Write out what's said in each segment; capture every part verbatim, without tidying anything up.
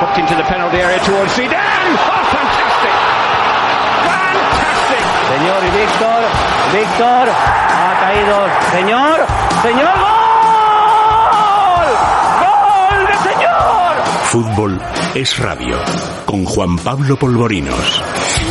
knocked into the penalty area towards Zidane. Oh, fantastic! Fantastic! Señor y Víctor, Víctor ha caído. Señor, señor, gol, gol de señor. Fútbol es radio con Juan Pablo Polvorinos.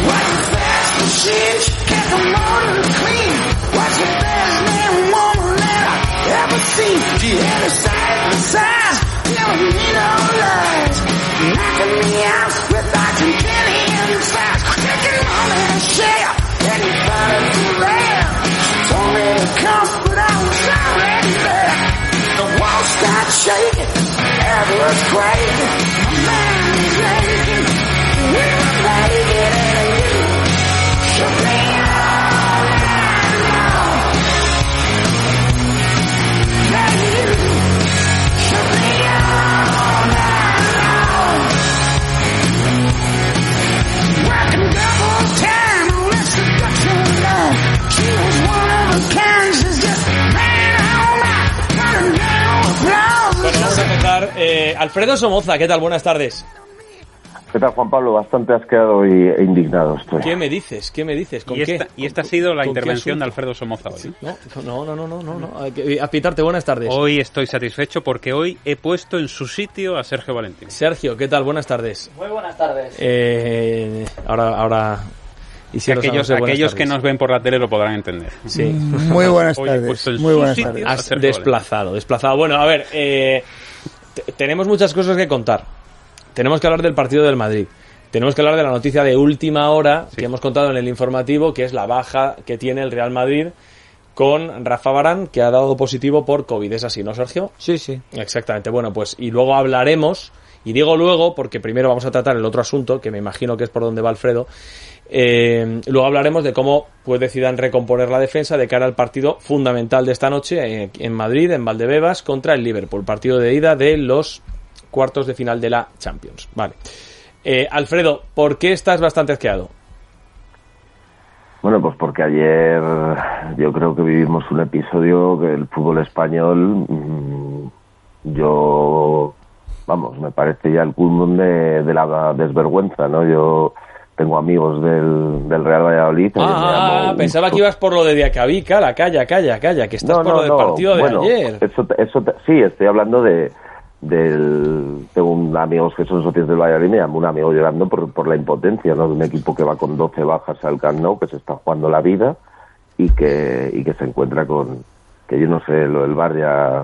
Bueno, vamos a empezar. Eh, Alfredo Somoza, ¿qué tal? Buenas tardes. ¿Qué tal, Juan Pablo? Bastante asqueado y, e indignado estoy. ¿Qué me dices? ¿Qué me dices? ¿Con y qué? Esta, y esta ha sido la ¿Con intervención de Alfredo Somoza hoy. No, no, no, no, no, no, no. A pitarte, buenas tardes. Hoy estoy satisfecho porque hoy he puesto en su sitio a Sergio Valentín. Sergio, ¿qué tal? Buenas tardes. Muy buenas tardes. Eh, ahora, ahora. Y si aquellos aquellos que nos ven por la tele lo podrán entender. Sí. Muy buenas tardes. Muy buenas tardes. Has desplazado, desplazado. Bueno, a ver, eh, t- tenemos muchas cosas que contar. Tenemos que hablar del partido del Madrid. Tenemos que hablar de la noticia de última hora sí. que hemos contado en el informativo, que es la baja que tiene el Real Madrid con Rafa Varane, que ha dado positivo por COVID. ¿Es así, no, Sergio? Sí, sí. Exactamente. Bueno, pues y luego hablaremos, y digo luego porque primero vamos a tratar el otro asunto, que me imagino que es por donde va Alfredo. Eh, luego hablaremos de cómo puede Zidane recomponer la defensa de cara al partido fundamental de esta noche eh, en Madrid, en Valdebebas, contra el Liverpool. Partido de ida de los cuartos de final de la Champions. Vale. Eh, Alfredo, ¿por qué estás bastante asqueado? Bueno, pues porque ayer yo creo que vivimos un episodio que el fútbol español, mmm, yo, vamos, me parece ya el culmen de, de la desvergüenza, ¿no? Yo tengo amigos del, del Real Valladolid. Ah, pensaba un... que ibas por lo de Diacabí, calla, calla, calla, calla, que estás no, por no, lo del no. partido de bueno, ayer. Eso, eso, sí, estoy hablando de del tengo un amigos que son socios del Valladolid, me llamo un amigo llorando por, por la impotencia, ¿no? De un equipo que va con doce bajas al Camp Nou, que se está jugando la vida y que y que se encuentra con, que yo no sé, lo del V A R ya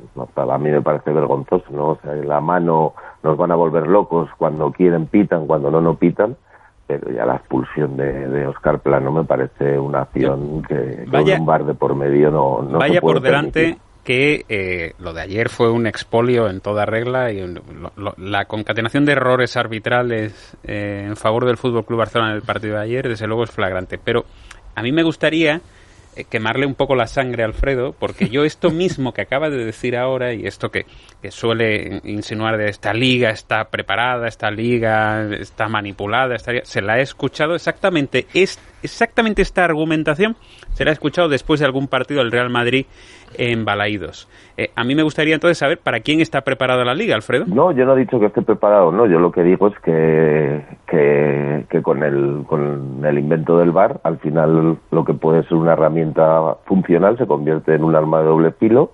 a mí me parece vergonzoso, ¿no? O sea, la mano, nos van a volver locos, cuando quieren pitan, cuando no no pitan, pero ya la expulsión de, de Óscar Plano me parece una acción que, que vaya, con un V A R de por medio no, no vaya se puede por delante permitir. Que eh, lo de ayer fue un expolio en toda regla y un, lo, la concatenación de errores arbitrales eh, en favor del F C Barcelona en el partido de ayer, desde luego es flagrante. Pero a mí me gustaría eh, quemarle un poco la sangre a Alfredo, porque yo esto mismo que acaba de decir ahora y esto que, que suele insinuar de esta liga está preparada, esta liga está manipulada, esta liga, se la he escuchado exactamente, es, exactamente esta argumentación se la he escuchado después de algún partido del Real Madrid en Balaídos. Eh, a mí me gustaría entonces saber para quién está preparada la liga, Alfredo. No, yo no he dicho que esté preparado, no. Yo lo que digo es que que, que con el con el invento del V A R, al final lo que puede ser una herramienta funcional se convierte en un arma de doble filo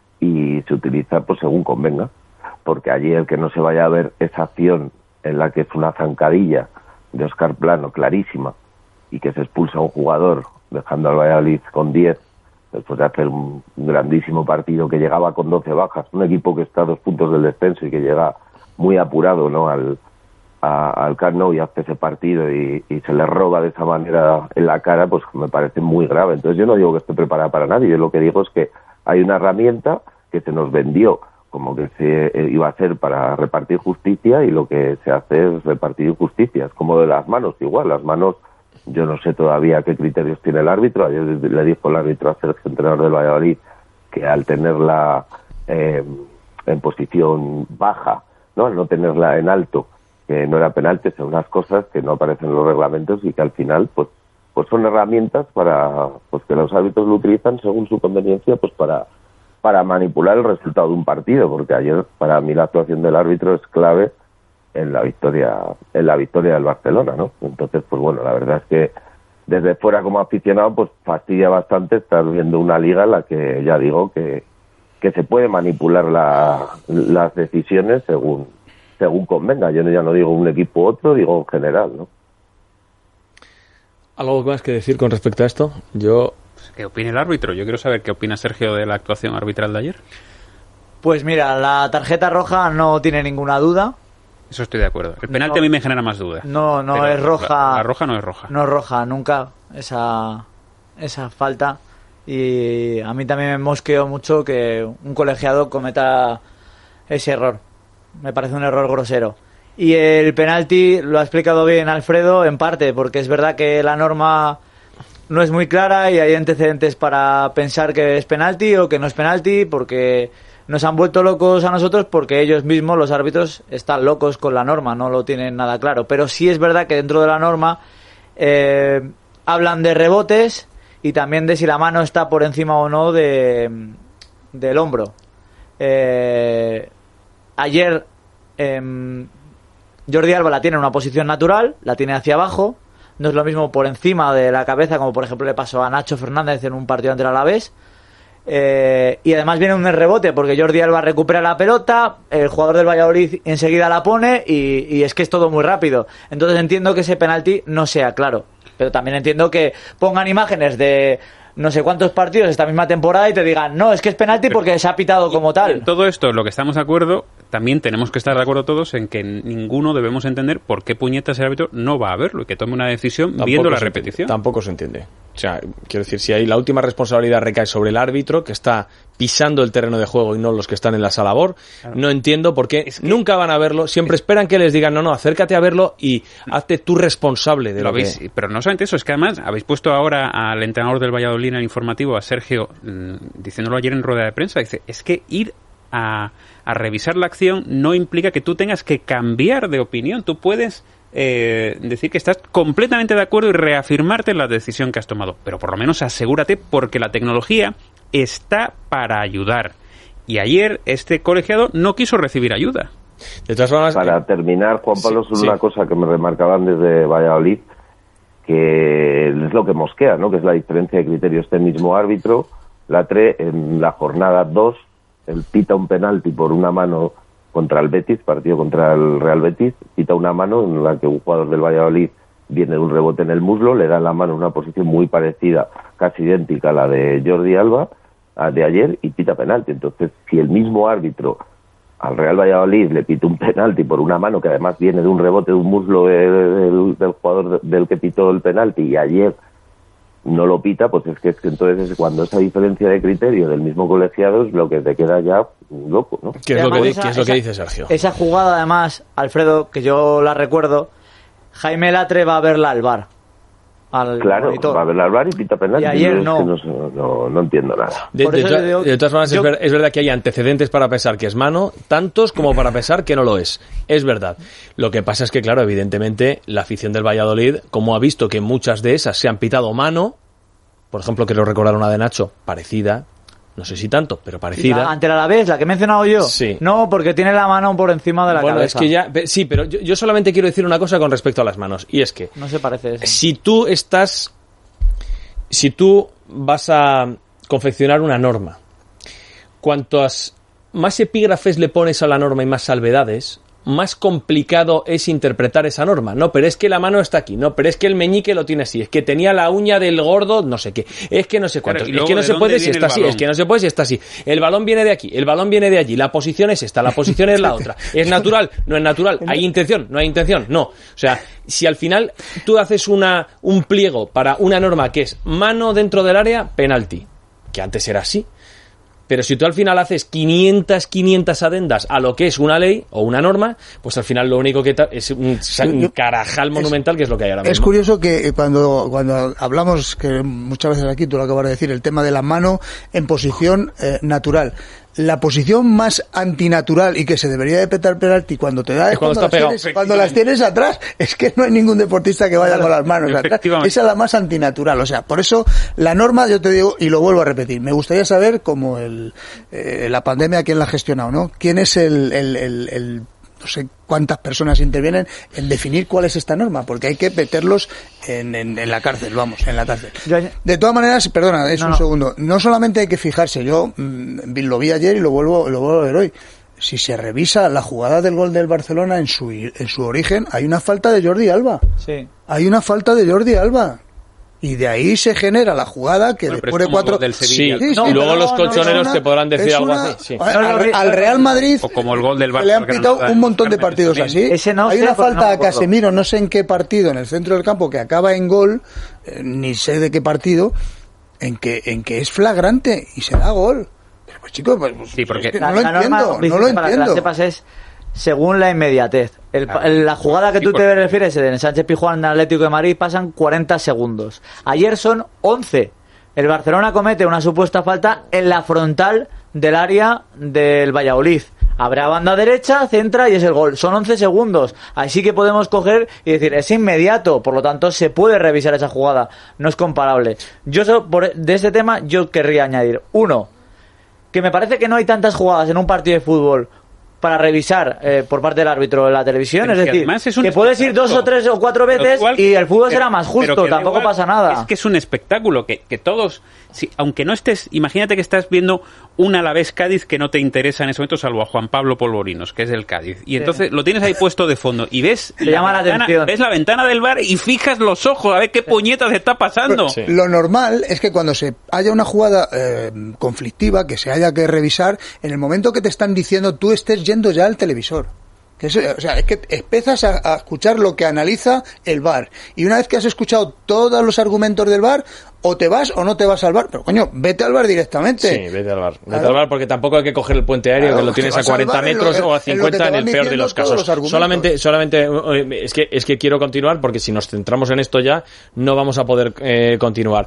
y se utiliza pues según convenga. Porque ayer que no se vaya a ver esa acción en la que es una zancadilla de Óscar Plano clarísima y que se expulsa a un jugador dejando al Valladolid con diez después de hacer un grandísimo partido que llegaba con doce bajas, un equipo que está a dos puntos del descenso y que llega muy apurado, ¿no? al a, al Camp Nou y hace ese partido y, y se le roba de esa manera en la cara, pues me parece muy grave. Entonces yo no digo que esté preparada para nadie, yo lo que digo es que hay una herramienta que se nos vendió como que se eh, iba a hacer para repartir justicia y lo que se hace es repartir justicia, es como de las manos, igual, las manos. Yo no sé todavía qué criterios tiene el árbitro. Ayer le dijo el árbitro a Sergio, entrenador del Valladolid, que al tenerla eh, en posición baja, no al no tenerla en alto, que no era penalti, son unas cosas que no aparecen en los reglamentos y que al final pues pues son herramientas para pues que los árbitros lo utilizan según su conveniencia pues para para manipular el resultado de un partido, porque ayer para mí la actuación del árbitro es clave en la victoria en la victoria del Barcelona, ¿no? Entonces, pues bueno, la verdad es que desde fuera como aficionado, pues fastidia bastante estar viendo una liga en la que ya digo que, que se puede manipular la, las decisiones según según convenga. Yo ya no digo un equipo u otro, digo en general, ¿no? ¿Algo más que decir con respecto a esto? Yo... ¿Qué opina el árbitro? Yo quiero saber qué opina Sergio de la actuación arbitral de ayer. Pues mira, la tarjeta roja no tiene ninguna duda. Eso estoy de acuerdo. El penalti no, a mí me genera más dudas. No, no es roja. La, la roja no es roja. No es roja, nunca. Esa, esa falta. Y a mí también me mosqueó mucho que un colegiado cometa ese error. Me parece un error grosero. Y el penalti lo ha explicado bien Alfredo, en parte, porque es verdad que la norma no es muy clara y hay antecedentes para pensar que es penalti o que no es penalti, porque nos han vuelto locos a nosotros porque ellos mismos, los árbitros, están locos con la norma, no lo tienen nada claro. Pero sí es verdad que dentro de la norma eh, hablan de rebotes y también de si la mano está por encima o no de del hombro. Eh, ayer eh, Jordi Alba la tiene en una posición natural, la tiene hacia abajo, no es lo mismo por encima de la cabeza, como por ejemplo le pasó a Nacho Fernández en un partido ante el Alavés. Eh, y además viene un rebote porque Jordi Alba recupera la pelota, el jugador del Valladolid enseguida la pone y, y es que es todo muy rápido. Entonces entiendo que ese penalti no sea claro, pero también entiendo que pongan imágenes de no sé cuántos partidos esta misma temporada y te digan, no, es que es penalti porque se ha pitado como tal. En todo esto, lo que estamos de acuerdo, también tenemos que estar de acuerdo todos en que ninguno debemos entender por qué puñetas el árbitro no va a verlo y que tome una decisión tampoco viendo la repetición. Entiende, tampoco se entiende. O sea, quiero decir, si hay la última responsabilidad recae sobre el árbitro, que está pisando el terreno de juego y no los que están en la sala labor, claro. No entiendo por qué es que nunca van a verlo, siempre es... esperan que les digan, no, no, acércate a verlo y hazte tú responsable de lo, lo veis, que... Pero no solamente eso, es que además habéis puesto ahora al entrenador del Valladolid en el informativo, a Sergio, mmm, diciéndolo ayer en rueda de prensa, dice, es que ir a, a revisar la acción no implica que tú tengas que cambiar de opinión, tú puedes... Eh, decir que estás completamente de acuerdo y reafirmarte en la decisión que has tomado, pero por lo menos asegúrate porque la tecnología está para ayudar y ayer este colegiado no quiso recibir ayuda. De todas formas, para terminar, Juan Pablo, sí, es sí. una cosa que me remarcaban desde Valladolid que es lo que mosquea, ¿no? Que es la diferencia de criterio. Este mismo árbitro, Latre, en la jornada dos, él pita un penalti por una mano contra el Betis, partido contra el Real Betis, pita una mano en la que un jugador del Valladolid viene de un rebote en el muslo, le da la mano en una posición muy parecida, casi idéntica a la de Jordi Alba, de ayer, y pita penalti. Entonces, si el mismo árbitro al Real Valladolid le pita un penalti por una mano que además viene de un rebote de un muslo del, del jugador del que pitó el penalti y ayer no lo pita, pues es que, es que entonces es cuando esa diferencia de criterio del mismo colegiado es lo que te queda ya loco, ¿no? ¿Qué es, lo que, esa, ¿qué es lo que esa, dice Sergio? Esa jugada, además, Alfredo, que yo la recuerdo, Jaime Latre va a verla al V A R. Al claro, monitor. va a verla al V A R y pita penalti. Y ayer no. Es que no, no. No entiendo nada. De, de, de, digo, de todas formas, yo... es, ver, es verdad que hay antecedentes para pensar que es mano, tantos como para pensar que no lo es. Es verdad. Lo que pasa es que, claro, evidentemente, la afición del Valladolid, como ha visto que muchas de esas se han pitado mano, por ejemplo, quiero recordar una de Nacho, parecida, no sé si tanto, pero parecida. La, ante el Alavés, la que he mencionado yo. Sí. No, porque tiene la mano por encima de la bueno, cabeza. Bueno, es que ya, sí, pero yo, yo solamente quiero decir una cosa con respecto a las manos, y es que... No se parece eso. Si tú estás... Si tú vas a confeccionar una norma, cuantos más epígrafes le pones a la norma y más salvedades, más complicado es interpretar esa norma. No, pero es que la mano está aquí. No, pero es que el meñique lo tiene así. Es que tenía la uña del gordo, no sé qué. Es que no sé cuánto. Es que no se puede si está así. Es que no se puede si está así. El balón viene de aquí. El balón viene de allí. La posición es esta. La posición es la otra. ¿Es natural? No es natural. ¿Hay intención? No hay intención. No. O sea, si al final tú haces una un pliego para una norma que es mano dentro del área, penalti. Que antes era así. Pero si tú al final haces quinientas, quinientas adendas a lo que es una ley o una norma, pues al final lo único que ta- es un, un carajal monumental, es, que es lo que hay ahora mismo. Es curioso que cuando, cuando hablamos, que muchas veces aquí tú lo acabas de decir, el tema de la mano en posición eh, natural. La posición más antinatural y que se debería de petar penalti cuando te da es cuando, cuando, las tienes, cuando las tienes atrás. Es que no hay ningún deportista que vaya con las manos atrás. Esa es la más antinatural. O sea, por eso la norma, yo te digo, y lo vuelvo a repetir, me gustaría saber cómo el, eh, la pandemia, quién la ha gestionado, ¿no? ¿Quién es el, el, el, el no sé cuántas personas intervienen en definir cuál es esta norma, porque hay que meterlos en, en, en la cárcel, vamos, en la cárcel. De todas maneras, perdona, es no, un no. segundo, no solamente hay que fijarse, yo mmm, lo vi ayer y lo vuelvo, lo vuelvo a ver hoy. Si se revisa la jugada del gol del Barcelona en su en su origen, hay una falta de Jordi Alba. Sí. Hay una falta de Jordi Alba. Y de ahí se genera la jugada que bueno, después de cuatro... Del sí, sí, no, y luego los colchoneros no, te podrán decir algo una... así. Sí. Al, al Real Madrid o como el gol del Barça, le han pitado un montón de partidos así. Ese no hay sé, una falta no a Casemiro, no sé en qué partido, en el centro del campo, que acaba en gol, eh, ni sé de qué partido, en que en que es flagrante y se da gol. Pero pues chicos, pues, sí, porque es que no lo entiendo, no lo para entiendo. Que la sepas es según la inmediatez. El, claro. La jugada que sí, tú te refieres en el Sánchez Pizjuán Atlético de Madrid pasan cuarenta segundos. Ayer son once. El Barcelona comete una supuesta falta en la frontal del área del Valladolid. Habrá banda derecha, centra y es el gol. Son once segundos. Así que podemos coger y decir, es inmediato. Por lo tanto, se puede revisar esa jugada. No es comparable. Yo por, de este tema, yo querría añadir. Uno, que me parece que no hay tantas jugadas en un partido de fútbol para revisar eh, por parte del árbitro en la televisión, pero es decir, es que puedes ir dos o tres o cuatro veces cual, y el fútbol pero, será más justo, tampoco igual, pasa nada. Es que es un espectáculo, que, que todos, si, aunque no estés, imagínate que estás viendo un Alavés Cádiz que no te interesa en ese momento, salvo a Juan Pablo Polvorinos, que es del Cádiz, y entonces sí. lo tienes ahí puesto de fondo, y ves, te llama la ventana, atención. ves la ventana del bar y fijas los ojos a ver qué puñetas está pasando. Sí. Lo normal es que cuando se haya una jugada eh, conflictiva, que se haya que revisar, en el momento que te están diciendo, tú estés yendo ya al televisor. Que eso, o sea, es que empiezas a, a escuchar lo que analiza el V A R. Y una vez que has escuchado todos los argumentos del V A R, o te vas o no te vas al V A R. Pero coño, vete al V A R directamente. Sí, vete al V A R. Vete claro. al V A R porque tampoco hay que coger el puente aéreo, claro, que lo tienes a cuarenta metros o a cincuenta en, en el peor de los casos. Los solamente, solamente, es que, es que quiero continuar porque si nos centramos en esto ya, no vamos a poder eh, continuar.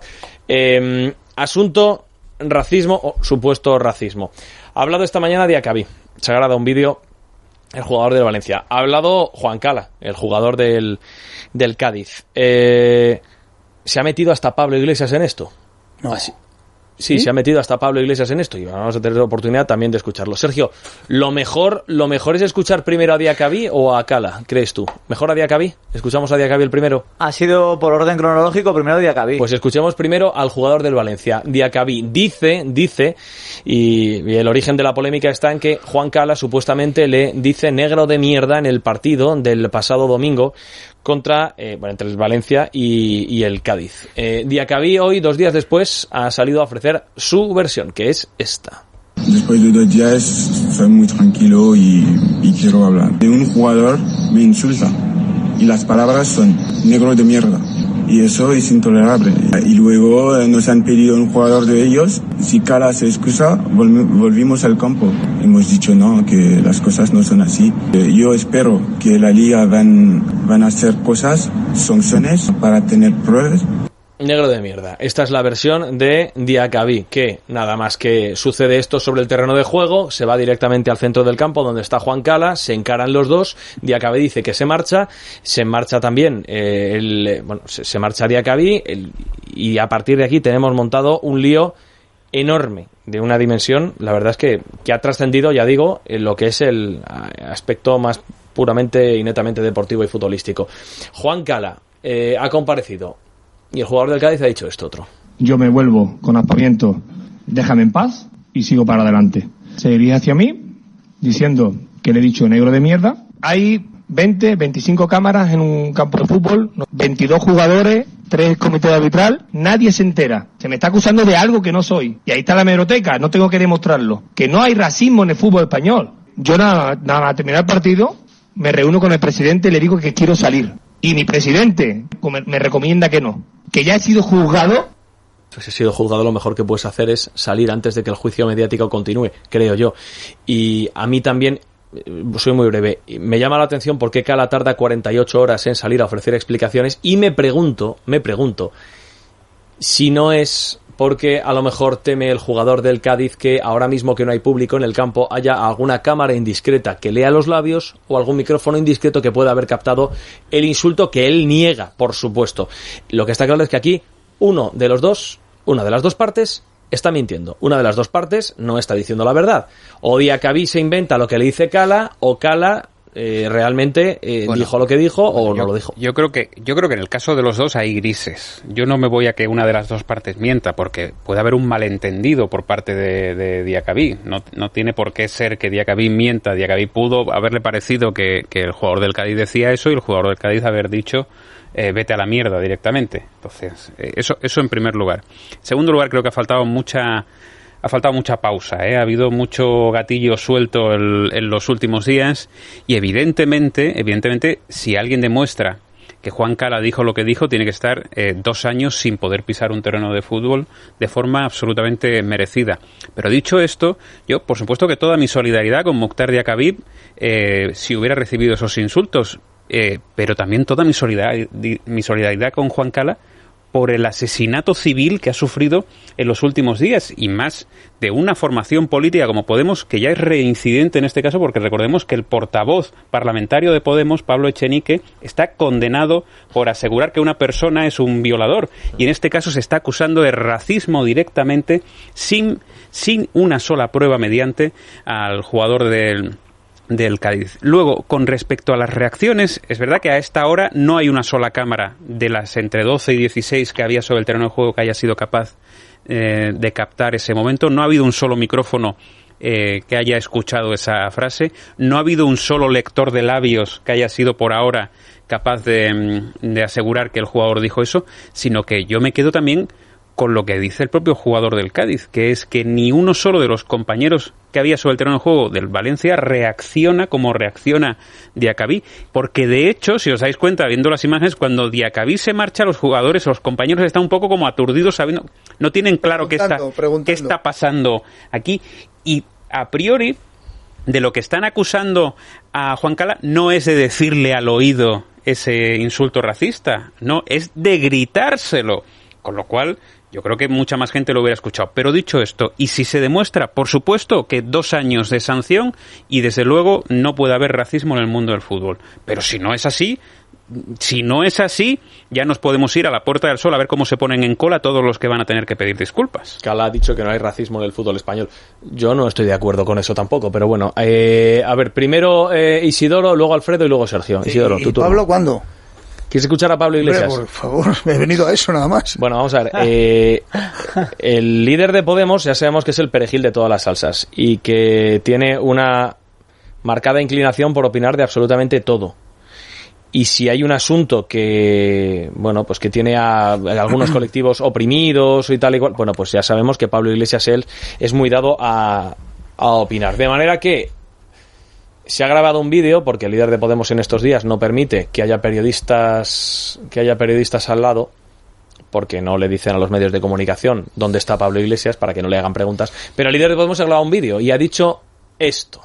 Eh, asunto racismo o supuesto racismo. Ha hablado esta mañana Diacabí. Se ha grabado un vídeo el jugador del Valencia. Ha hablado Juan Cala, el jugador del, del Cádiz. Eh, ¿Se ha metido hasta Pablo Iglesias en esto? No. Así. Sí, ¿Sí? Se ha metido hasta Pablo Iglesias en esto y vamos a tener la oportunidad también de escucharlo. Sergio, ¿lo mejor lo mejor es escuchar primero a Diacabí o a Cala, crees tú? ¿Mejor a Diacabí? ¿Escuchamos a Diacabí el primero? Ha sido por orden cronológico primero Diacabí. Pues escuchemos primero al jugador del Valencia. Diacabí dice, dice, y, y el origen de la polémica está en que Juan Cala supuestamente le dice negro de mierda en el partido del pasado domingo contra, eh, bueno, entre el Valencia y, y el Cádiz. Eh, Diacabí hoy, dos días después, ha salido a ofrecer su versión, que es esta. Después de dos días, soy muy tranquilo y, y quiero hablar. De un jugador me insulta y las palabras son negro de mierda. Y eso es intolerable. Y luego nos han pedido un jugador de ellos. Si Cala se excusa, volvimos al campo. Hemos dicho no, que las cosas no son así. Yo espero que la liga van, van a hacer cosas, sanciones, para tener pruebas. Negro de mierda. Esta es la versión de Diacabí, que nada más que sucede esto sobre el terreno de juego, se va directamente al centro del campo donde está Juan Cala, se encaran los dos, Diacabí dice que se marcha, se marcha también, eh, el, bueno, se, se marcha Diacabí el, y a partir de aquí tenemos montado un lío enorme, de una dimensión, la verdad es que, que ha trascendido, ya digo, en lo que es el aspecto más puramente y netamente deportivo y futbolístico. Juan Cala eh, ha comparecido. Y el jugador del Cádiz ha dicho esto otro. Yo me vuelvo con aspaviento, déjame en paz y sigo para adelante. Se dirige hacia mí diciendo que le he dicho negro de mierda. Hay veinte, veinticinco cámaras en un campo de fútbol, veintidós jugadores, tres comités de arbitral, nadie se entera. Se me está acusando de algo que no soy. Y ahí está la hemeroteca, no tengo que demostrarlo. Que no hay racismo en el fútbol español. Yo nada, nada más terminar el partido, me reúno con el presidente y le digo que quiero salir. Y mi presidente me recomienda que no. Que ya he sido juzgado. Pues si he sido juzgado, lo mejor que puedes hacer es salir antes de que el juicio mediático continúe, creo yo. Y a mí también, soy muy breve, me llama la atención por qué Cala tarda cuarenta y ocho horas en salir a ofrecer explicaciones y me pregunto, me pregunto, si no es porque a lo mejor teme el jugador del Cádiz que ahora mismo que no hay público en el campo haya alguna cámara indiscreta que lea los labios o algún micrófono indiscreto que pueda haber captado el insulto que él niega, por supuesto. Lo que está claro es que aquí uno de los dos, una de las dos partes está mintiendo. Una de las dos partes no está diciendo la verdad. O Diacabí se inventa lo que le dice Cala o Cala eh, realmente eh, bueno, dijo lo que dijo o yo, no lo dijo. Yo creo que yo creo que en el caso de los dos hay grises. Yo no me voy a que una de las dos partes mienta, porque puede haber un malentendido por parte de, de Diacabí. No, no tiene por qué ser que Diacabí mienta. Diacabí pudo haberle parecido que, que el jugador del Cádiz decía eso y el jugador del Cádiz haber dicho eh, vete a la mierda directamente. Entonces, eh, eso, eso en primer lugar. En segundo lugar, creo que ha faltado mucha... Ha faltado mucha pausa, ¿eh? Ha habido mucho gatillo suelto el, en los últimos días y evidentemente, evidentemente, si alguien demuestra que Juan Cala dijo lo que dijo, tiene que estar eh, dos años sin poder pisar un terreno de fútbol de forma absolutamente merecida. Pero dicho esto, yo, por supuesto que toda mi solidaridad con Mokhtar Diakhaby, eh, si hubiera recibido esos insultos, eh, pero también toda mi solidaridad, mi solidaridad con Juan Cala por el asesinato civil que ha sufrido en los últimos días, y más de una formación política como Podemos, que ya es reincidente en este caso, porque recordemos que el portavoz parlamentario de Podemos, Pablo Echenique, está condenado por asegurar que una persona es un violador, y en este caso se está acusando de racismo directamente, sin, sin una sola prueba mediante al jugador del... del Cádiz. Luego, con respecto a las reacciones, es verdad que a esta hora no hay una sola cámara de las entre doce y dieciséis que había sobre el terreno de juego que haya sido capaz eh, de captar ese momento. No ha habido un solo micrófono eh, que haya escuchado esa frase. No ha habido un solo lector de labios que haya sido por ahora capaz de, de asegurar que el jugador dijo eso, sino que yo me quedo también con lo que dice el propio jugador del Cádiz, que es que ni uno solo de los compañeros que había sobre el terreno de juego del Valencia reacciona como reacciona Diakhaby, porque de hecho, si os dais cuenta, viendo las imágenes, cuando Diakhaby se marcha, los jugadores, los compañeros están un poco como aturdidos, sabiendo, no tienen claro qué está, qué está pasando aquí, y a priori, de lo que están acusando a Juan Cala, no es de decirle al oído ese insulto racista, no, es de gritárselo, con lo cual yo creo que mucha más gente lo hubiera escuchado. Pero dicho esto, y si se demuestra, por supuesto que dos años de sanción y desde luego no puede haber racismo en el mundo del fútbol. Pero si no es así, si no es así, ya nos podemos ir a la Puerta del Sol a ver cómo se ponen en cola todos los que van a tener que pedir disculpas. Cala ha dicho que no hay racismo en el fútbol español. Yo no estoy de acuerdo con eso tampoco, pero bueno. Eh, a ver, primero eh, Isidoro, luego Alfredo y luego Sergio. Isidoro, ¿Y, tu y Pablo cuándo? ¿Quieres escuchar a Pablo Iglesias? Hombre, por favor, me he venido a eso nada más. Bueno, vamos a ver. Eh, el líder de Podemos ya sabemos que es el perejil de todas las salsas y que tiene una marcada inclinación por opinar de absolutamente todo. Y si hay un asunto que, bueno, pues que tiene a, a algunos colectivos oprimidos y tal y cual, bueno, pues ya sabemos que Pablo Iglesias, él, es muy dado a, a opinar. De manera que se ha grabado un vídeo, porque el líder de Podemos en estos días no permite que haya periodistas que haya periodistas al lado, porque no le dicen a los medios de comunicación dónde está Pablo Iglesias para que no le hagan preguntas. Pero el líder de Podemos ha grabado un vídeo y ha dicho esto.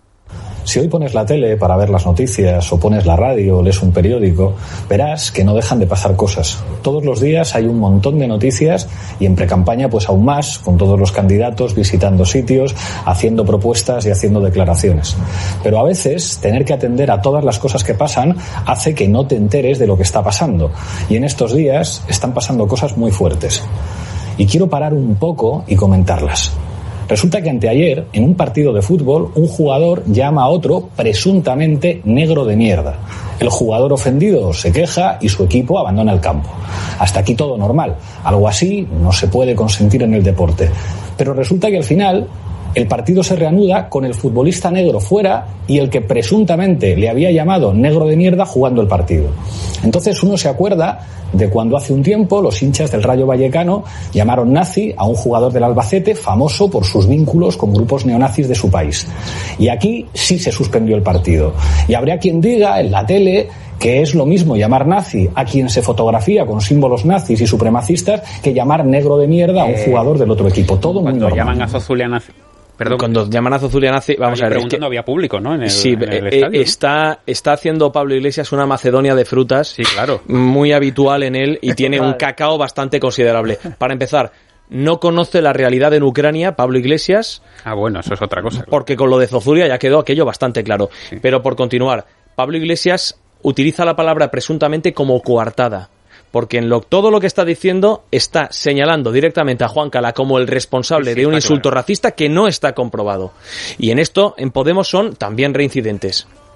Si hoy pones la tele para ver las noticias o pones la radio o lees un periódico, verás que no dejan de pasar cosas. Todos los días hay un montón de noticias y en precampaña pues aún más, con todos los candidatos visitando sitios, haciendo propuestas y haciendo declaraciones. Pero a veces tener que atender a todas las cosas que pasan hace que no te enteres de lo que está pasando. Y en estos días están pasando cosas muy fuertes. Y quiero parar un poco y comentarlas. Resulta que anteayer, en un partido de fútbol, un jugador llama a otro presuntamente negro de mierda. El jugador ofendido se queja y su equipo abandona el campo. Hasta aquí todo normal. Algo así no se puede consentir en el deporte. Pero resulta que al final el partido se reanuda con el futbolista negro fuera y el que presuntamente le había llamado negro de mierda jugando el partido. Entonces uno se acuerda de cuando hace un tiempo los hinchas del Rayo Vallecano llamaron nazi a un jugador del Albacete famoso por sus vínculos con grupos neonazis de su país. Y aquí sí se suspendió el partido. Y habría quien diga en la tele que es lo mismo llamar nazi a quien se fotografía con símbolos nazis y supremacistas que llamar negro de mierda a un eh, jugador del otro equipo. Todo muy normal. Llaman a Zozulia nazi. Perdón, cuando llaman a Zozulia nazi, vamos a ver, es que no había público, ¿no? En el, sí, en el eh, estadio. está está haciendo Pablo Iglesias una Macedonia de frutas, sí, claro, muy habitual en él y tiene un cacao bastante considerable. Para empezar, no conoce la realidad en Ucrania, Pablo Iglesias. Ah, bueno, eso es otra cosa. Porque con lo de Zozulia ya quedó aquello bastante claro. Sí. Pero por continuar, Pablo Iglesias utiliza la palabra presuntamente como coartada. Porque en lo, todo lo que está diciendo está señalando directamente a Juan Cala como el responsable sí, sí, de un insulto claro. racista que no está comprobado. Y en esto, en Podemos son también reincidentes.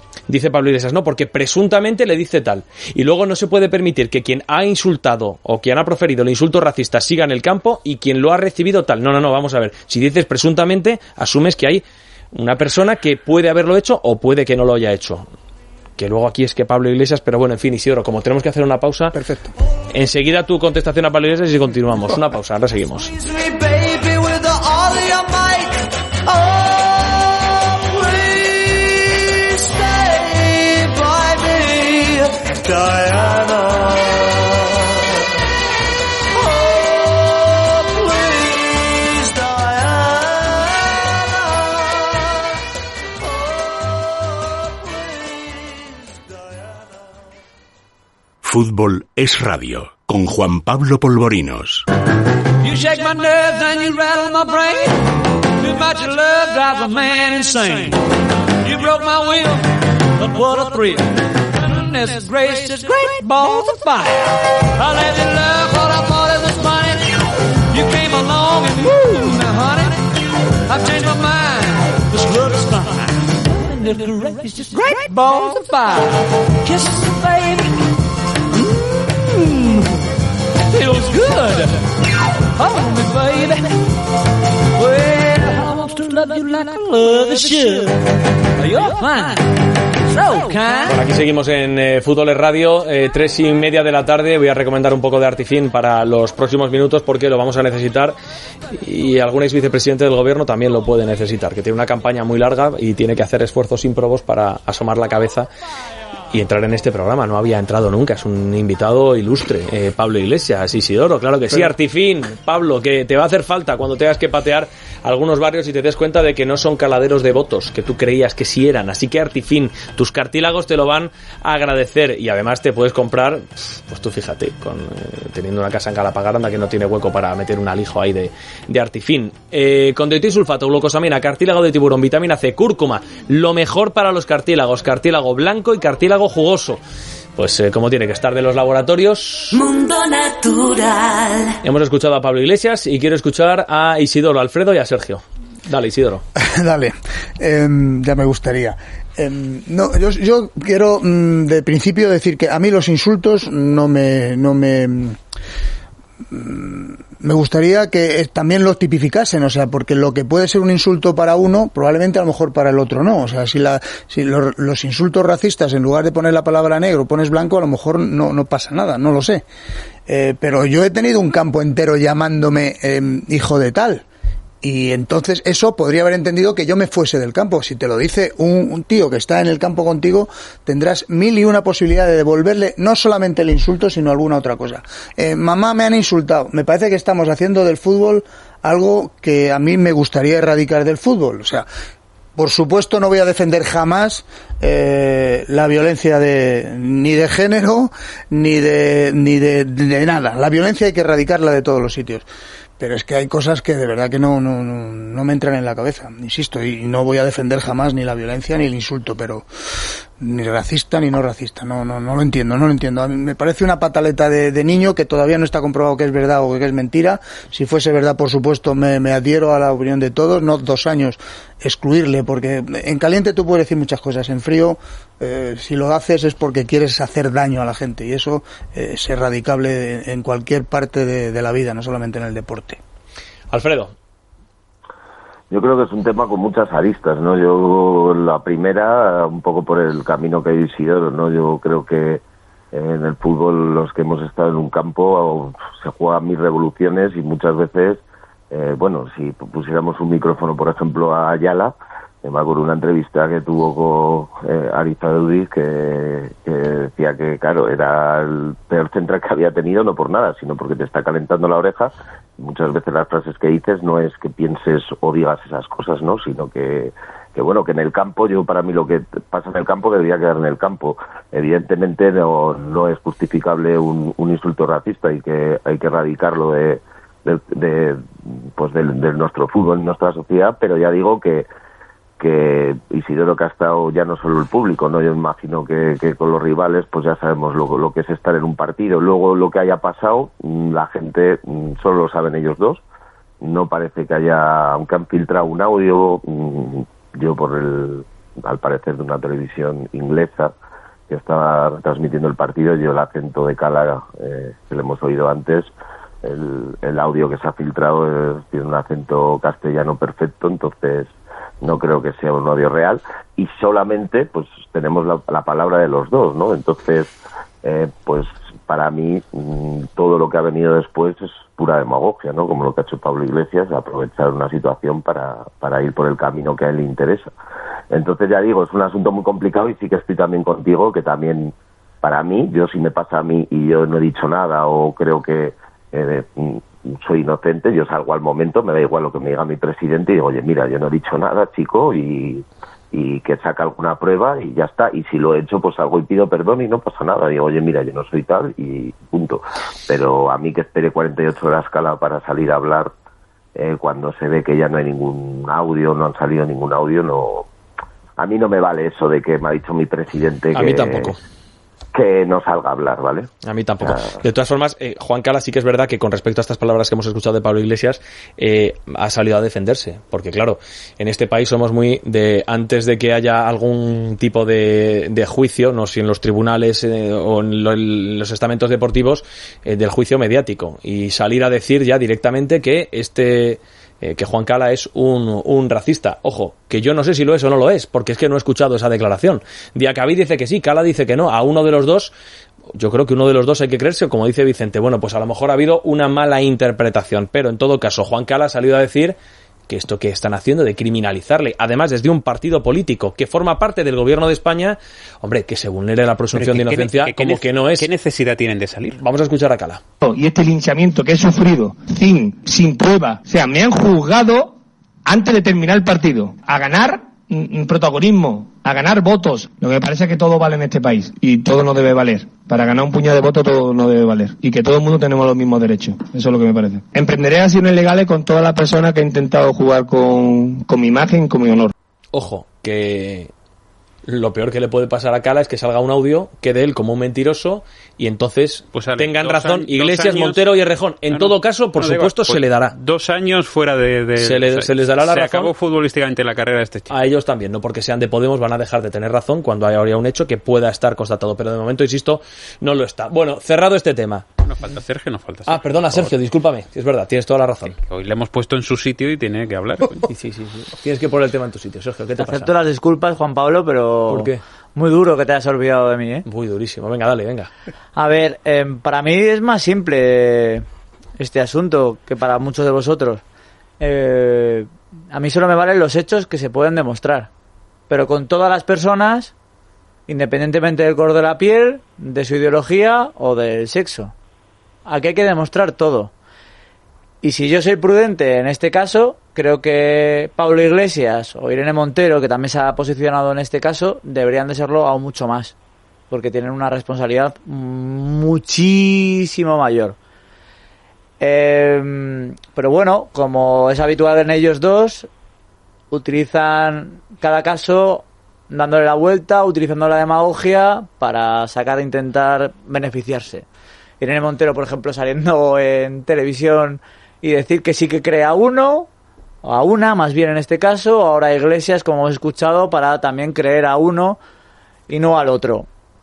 Dice Pablo Iglesias, no, porque presuntamente le dice tal. Y luego no se puede permitir que quien ha insultado o quien ha proferido el insulto racista siga en el campo y quien lo ha recibido tal. No, no, no, vamos a ver. Si dices presuntamente, asumes que hay una persona que puede haberlo hecho o puede que no lo haya hecho. Que luego aquí es que Pablo Iglesias, pero bueno, en fin, Isidoro, como tenemos que hacer una pausa... Perfecto. Enseguida tu contestación a Pablo Iglesias y continuamos. Una pausa, ahora seguimos. Diana, oh please Diana, oh please Diana. Fútbol es radio, con Juan Pablo Polvorinos. You shake my nerves and you rattle my brain. Too much love drives a man insane. You broke my will, but what a thrill. Goodness gracious, great balls of fire. I let you love what I thought it was funny. You came along and woo, now honey, I've changed my mind. This love is fine. Goodness gracious, great balls of fire. Kisses, baby. Mmm, feels good. Hold me, baby. Well, I want to love you like I love the should. You're fine. Bueno, aquí seguimos en eh, Fútbol es Radio, eh, tres y media de la tarde. Voy a recomendar un poco de Artifin para los próximos minutos porque lo vamos a necesitar y algún ex vicepresidente del gobierno también lo puede necesitar, que tiene una campaña muy larga y tiene que hacer esfuerzos ímprobos para asomar la cabeza y entrar en este programa. No había entrado nunca, es un invitado ilustre, eh, Pablo Iglesias. Isidoro, claro que sí. Artifin, Pablo, que te va a hacer falta cuando tengas que patear algunos barrios y te des cuenta de que no son caladeros de votos, que tú creías que sí eran. Así que Artifin, tus cartílagos te lo van a agradecer y además te puedes comprar, pues tú fíjate, con, eh, teniendo una casa en Galapagaranda que no tiene hueco para meter un alijo ahí de, de Artifin. Eh, Condroitin-sulfato, glucosamina, cartílago de tiburón, vitamina C, cúrcuma, lo mejor para los cartílagos, cartílago blanco y cartílago jugoso. Pues eh, como tiene que estar de los laboratorios. Mundo Natural. Hemos escuchado a Pablo Iglesias y quiero escuchar a Isidoro, Alfredo y a Sergio. Dale, Isidoro. Dale, eh, ya me gustaría. Eh, no, yo, yo quiero mm, de principio decir que a mí los insultos no me... No me mm, me gustaría que también los tipificasen, o sea, porque lo que puede ser un insulto para uno, probablemente a lo mejor para el otro no. O sea, si la, si los, los insultos racistas, en lugar de poner la palabra negro, pones blanco, a lo mejor no, no pasa nada, no lo sé. Eh, pero yo he tenido un campo entero llamándome eh, hijo de tal. Y entonces eso podría haber entendido que yo me fuese del campo. Si te lo dice un, un tío que está en el campo contigo, tendrás mil y una posibilidad de devolverle no solamente el insulto, sino alguna otra cosa. Eh, mamá, me han insultado. Me parece que estamos haciendo del fútbol algo que a mí me gustaría erradicar del fútbol. O sea, por supuesto no voy a defender jamás eh, la violencia de ni de género ni de ni de, de nada. La violencia hay que erradicarla de todos los sitios. Pero es que hay cosas que de verdad que no, no, no, no me entran en la cabeza, insisto, y no voy a defender jamás ni la violencia ni el insulto, pero ni racista ni no racista, no, no, no lo entiendo, no lo entiendo. A mí me parece una pataleta de, de niño que todavía no está comprobado que es verdad o que es mentira. Si fuese verdad, por supuesto, me, me adhiero a la opinión de todos, no dos años excluirle, porque en caliente tú puedes decir muchas cosas, en frío, eh, si lo haces es porque quieres hacer daño a la gente, y eso eh, es erradicable en cualquier parte de, de la vida, no solamente en el deporte. Alfredo. Yo creo que es un tema con muchas aristas, ¿no? Yo, la primera, un poco por el camino que he Isidoro, ¿no? Yo creo que en el fútbol, los que hemos estado en un campo, se juegan mil revoluciones y muchas veces, eh, bueno, si pusiéramos un micrófono, por ejemplo, a Ayala, me acuerdo una entrevista que tuvo con eh, Ariza Dudis que, que decía que, claro, era el peor central que había tenido, no por nada, sino porque te está calentando la oreja. Muchas veces las frases que dices no es que pienses o digas esas cosas, ¿no? Sino que, que bueno, que en el campo, yo para mí lo que pasa en el campo debería quedar en el campo. Evidentemente no, no es justificable un, un insulto racista y que hay que erradicarlo de, de, de pues de, de nuestro fútbol, de nuestra sociedad, pero ya digo que que Isidoro, que ha estado ya no solo el público, no, yo imagino que, que con los rivales pues ya sabemos lo, lo que es estar en un partido. Luego lo que haya pasado, la gente solo lo saben ellos dos, no parece que haya, aunque han filtrado un audio, yo por el al parecer de una televisión inglesa que estaba transmitiendo el partido. Yo el acento de Cala, eh, que le hemos oído antes, el, el audio que se ha filtrado eh, tiene un acento castellano perfecto, entonces no creo que sea un audio real, y solamente pues tenemos la, la palabra de los dos, ¿no? Entonces, eh, pues para mí mmm, todo lo que ha venido después es pura demagogia, ¿no? Como lo que ha hecho Pablo Iglesias, aprovechar una situación para, para ir por el camino que a él le interesa. Entonces, ya digo, es un asunto muy complicado, y sí que estoy también contigo, que también para mí, yo si me pasa a mí y yo no he dicho nada o creo que eh, soy inocente, yo salgo al momento, me da igual lo que me diga mi presidente y digo, oye, mira, yo no he dicho nada, chico, y, y que saca alguna prueba y ya está. Y si lo he hecho, pues salgo y pido perdón y no pasa nada. Digo, oye, mira, yo no soy tal y punto. Pero a mí que espere cuarenta y ocho horas Cala para salir a hablar eh, cuando se ve que ya no hay ningún audio, no han salido ningún audio, no... A mí no me vale eso de que me ha dicho mi presidente que... A mí tampoco. Que no salga a hablar, ¿vale? A mí tampoco. De todas formas, eh, Juan Cala sí que es verdad que con respecto a estas palabras que hemos escuchado de Pablo Iglesias, eh, ha salido a defenderse. Porque claro, en este país somos muy de, antes de que haya algún tipo de, de juicio, no sé si en los tribunales eh, o en, lo, en los estamentos deportivos, eh, del juicio mediático. Y salir a decir ya directamente que este... Eh, que Juan Cala es un, un racista. Ojo, que yo no sé si lo es o no lo es, porque es que no he escuchado esa declaración. Diacabí dice que sí, Cala dice que no. A uno de los dos, yo creo que uno de los dos hay que creerse, como dice Vicente, bueno, pues a lo mejor ha habido una mala interpretación, pero en todo caso, Juan Cala ha salido a decir que esto que están haciendo de criminalizarle, además desde un partido político que forma parte del gobierno de España, hombre, que se vulnere la presunción de inocencia, que, que, como que no es. ¿Qué necesidad tienen de salir? Vamos a escuchar a Cala. Y este linchamiento que he sufrido sin, sin prueba, o sea, me han juzgado antes de terminar el partido, a ganar mm, protagonismo, a ganar votos. Lo que me parece es que todo vale en este país y todo no debe valer. Para ganar un puñado de votos todo no debe valer. Y que todo el mundo tenemos los mismos derechos. Eso es lo que me parece. Emprenderé acciones legales con todas las personas que han intentado jugar con, con mi imagen y con mi honor. Ojo, que lo peor que le puede pasar a Cala es que salga un audio, quede él como un mentiroso y entonces pues Ale, tengan razón años, Iglesias, años, Montero y Errejón. En no, todo caso, por no, supuesto, digo, se le dará. Dos años fuera de... de se, le, o sea, se les dará la se razón. Se acabó futbolísticamente la carrera de este chico. A ellos también, no porque sean de Podemos van a dejar de tener razón cuando haya un hecho que pueda estar constatado. Pero de momento, insisto, no lo está. Bueno, cerrado este tema. Nos falta Sergio, nos falta Sergio. Ah, perdona, Sergio, discúlpame. Es verdad, tienes toda la razón. Sí, hoy le hemos puesto en su sitio y tiene que hablar. Sí, sí, sí, sí. Tienes que poner el tema en tu sitio, Sergio. ¿Qué te pasa? Acepto las disculpas, Juan Pablo, pero... ¿Por qué? Muy duro que te hayas olvidado de mí, ¿eh? Muy durísimo. Venga, dale, venga. A ver, eh, para mí es más simple este asunto que para muchos de vosotros. Eh, a mí solo me valen los hechos que se pueden demostrar. Pero con todas las personas, independientemente del color de la piel, de su ideología o del sexo. Aquí hay que demostrar todo. Y si yo soy prudente en este caso, creo que Pablo Iglesias o Irene Montero, que también se ha posicionado en este caso, deberían de serlo aún mucho más, porque tienen una responsabilidad muchísimo mayor. Eh, pero bueno, como es habitual en ellos dos, utilizan cada caso dándole la vuelta, utilizando la demagogia para sacar e intentar beneficiarse. Irene Montero, por ejemplo, saliendo en televisión y decir que sí que cree a uno, o a una, más bien en este caso, ahora Iglesias, como hemos escuchado, para también creer a uno y no al otro.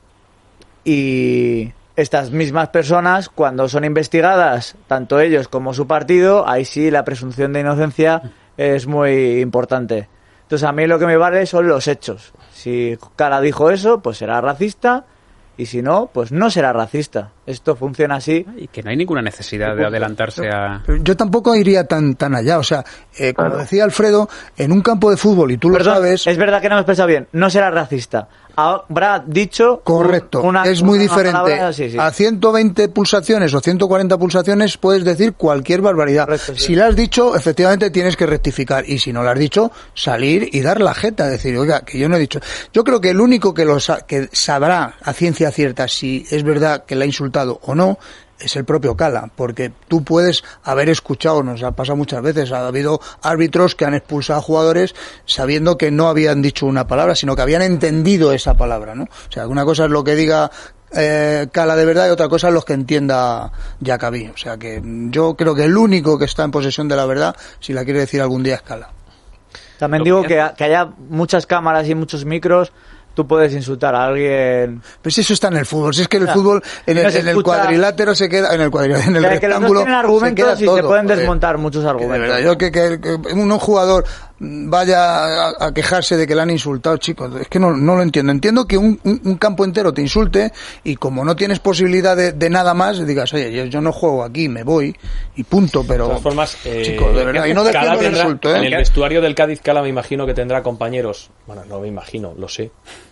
Y estas mismas personas, cuando son investigadas, tanto ellos como su partido, ahí sí la presunción de inocencia es muy importante. Entonces a mí lo que me vale son los hechos. Si Cala dijo eso, pues será racista. Y si no, pues no será racista. Esto funciona así. Y que no hay ninguna necesidad de adelantarse a... Yo tampoco iría tan tan allá. O sea, eh, como claro. decía Alfredo, en un campo de fútbol, y tú Perdón, lo sabes... Es verdad que no me he expresado bien. No será racista. Habrá dicho... Correcto. Una, es muy una diferente. Palabra, sí, sí. A ciento veinte pulsaciones o ciento cuarenta pulsaciones puedes decir cualquier barbaridad. Correcto, sí. Si la has dicho, efectivamente tienes que rectificar. Y si no la has dicho, salir y dar la jeta. Decir, oiga, que yo no he dicho... Yo creo que el único que, lo sa- que sabrá a ciencia cierta si es verdad que la ha insultado o no es el propio Cala, porque tú puedes haber escuchado, nos ha pasado muchas veces, ha habido árbitros que han expulsado a jugadores sabiendo que no habían dicho una palabra, sino que habían entendido esa palabra, ¿no? O sea, una cosa es lo que diga eh, Cala de verdad y otra cosa es lo que entienda Diacabí. O sea, que yo creo que el único que está en posesión de la verdad, si la quiere decir algún día, es Cala. También digo que, que haya muchas cámaras y muchos micros, tú puedes insultar a alguien. Pues eso está en el fútbol. Si es que en el fútbol, en, el, en el cuadrilátero se queda, en el cuadrilátero, en el que rectángulo, que los dos tienen argumentos se queda todo. Y se pueden desmontar Joder, muchos argumentos. De verdad, yo que, que, que un jugador vaya a, a quejarse de que le han insultado, chicos, es que no, no lo entiendo. Entiendo que un, un, un campo entero te insulte y como no tienes posibilidad de, de nada más, digas, oye, yo, yo no juego aquí, me voy y punto, pero... De todas formas, eh, chicos, de verdad, y no defiendo el tendrá, insulto, ¿eh? En el vestuario del Cádiz Cala me imagino que tendrá compañeros, bueno, no me imagino, lo sé,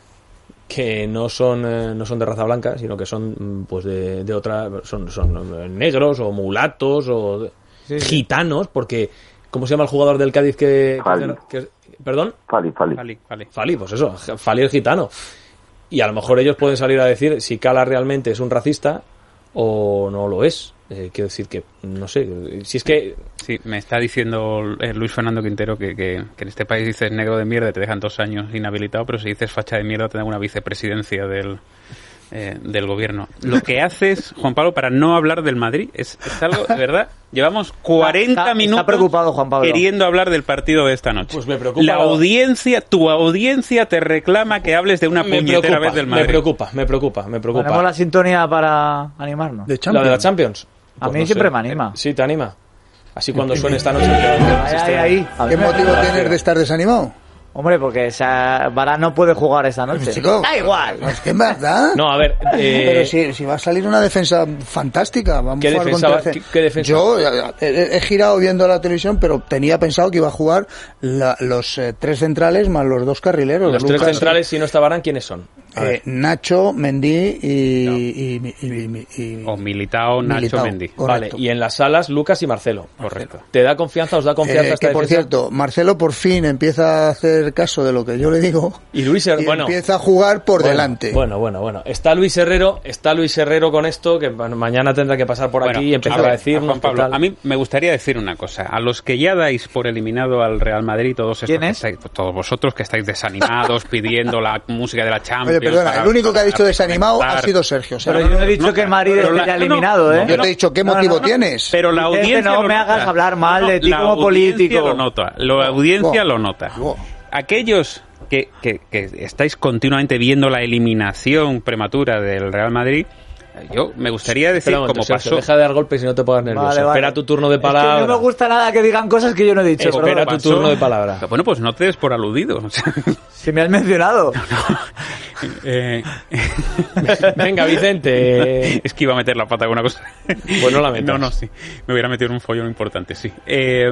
que no son eh, no son de raza blanca, sino que son pues de, de otra, son, son negros o mulatos o sí, sí. gitanos, porque ¿cómo se llama el jugador del Cádiz que, Fali. que, que perdón? Fali, Fali. Fali, Fali. Fali, pues eso, Fali el gitano. Y a lo mejor ellos pueden salir a decir si Cala realmente es un racista o no lo es. Eh, quiero decir que, no sé, si es que... Sí, me está diciendo eh, Luis Fernando Quintero que, que, que en este país dices negro de mierda te dejan dos años inhabilitado, pero si dices facha de mierda te dan una vicepresidencia del, eh, del gobierno. Lo que haces, Juan Pablo, para no hablar del Madrid es, es algo, de verdad, llevamos cuarenta está, minutos está preocupado, Juan Pablo, queriendo hablar del partido de esta noche. Pues me preocupa. La audiencia, tu audiencia te reclama que hables de una me puñetera preocupa, vez del Madrid. Me preocupa, me preocupa, me preocupa. Ponemos la sintonía para animarnos. De ¿La de la Champions? A Pues mí no siempre sé. me anima. Sí, te anima. Así cuando suene esta noche. Ahí, ahí, ahí. ¿Qué motivo tienes de estar desanimado? Hombre, porque esa Varane no puede jugar esta noche. Chico, da igual. Es que en verdad. No, a ver. Eh, Pero si, si va a salir una defensa fantástica, vamos ¿Qué a jugar defensa contra va- el- qué- qué defensa? Yo he, he girado viendo la televisión, pero tenía pensado que iba a jugar la- los eh, tres centrales más los dos carrileros. los Lucas, tres centrales, si no está Varane, ¿quiénes son? A eh, ver. Nacho, Mendy y, y, y, y- y- O Militao, Nacho, Militao. Mendy. Vale, y en las salas, Lucas y Marcelo. Correcto. ¿Te da confianza, os da confianza Eh, esta que por defensa? cierto, Marcelo por fin empieza a hacer caso de lo que yo le digo Y Luis Her- y bueno, empieza a jugar por bueno, delante. Bueno, bueno, bueno. Está Luis Herrero, está Luis Herrero con esto, que bueno, mañana tendrá que pasar por Bueno, aquí y empezar a, ver, a decirnos Juan Pablo, qué tal. a mí me gustaría decir una cosa. A los que ya dais por eliminado al Real Madrid, todos estos ¿Quién que es? estáis, todos vosotros que estáis desanimados pidiendo la música de la Champions. Oye, perdona, para- el único que ha dicho para desanimado ha comentar. sido Sergio. Pero ¿sabes? yo no he dicho No, que el Madrid pero esté la- ya no, no, eliminado, ¿eh? Yo te he dicho qué No, motivo no, no. tienes. Pero la Vicente, audiencia no lo me nota. hagas hablar mal de ti La como audiencia político. lo nota. La audiencia Wow. lo nota. Wow. Aquellos que, que, que estáis continuamente viendo la eliminación prematura del Real Madrid, yo me gustaría decir, Espera un momento, como Sergio, pasó... deja de dar golpes y no te pongas nervioso. Vale, vale. Espera tu turno de Es que palabra. no me gusta nada que digan cosas que yo no he dicho. Espera perdona. tu pasó- turno de palabra. Bueno, pues no te des por aludido. Si me has mencionado. Eh, Venga, Vicente. es que iba a meter la pata con una cosa. Pues no la metas. No, no, sí. Me hubiera metido en un follón importante, sí. Eh,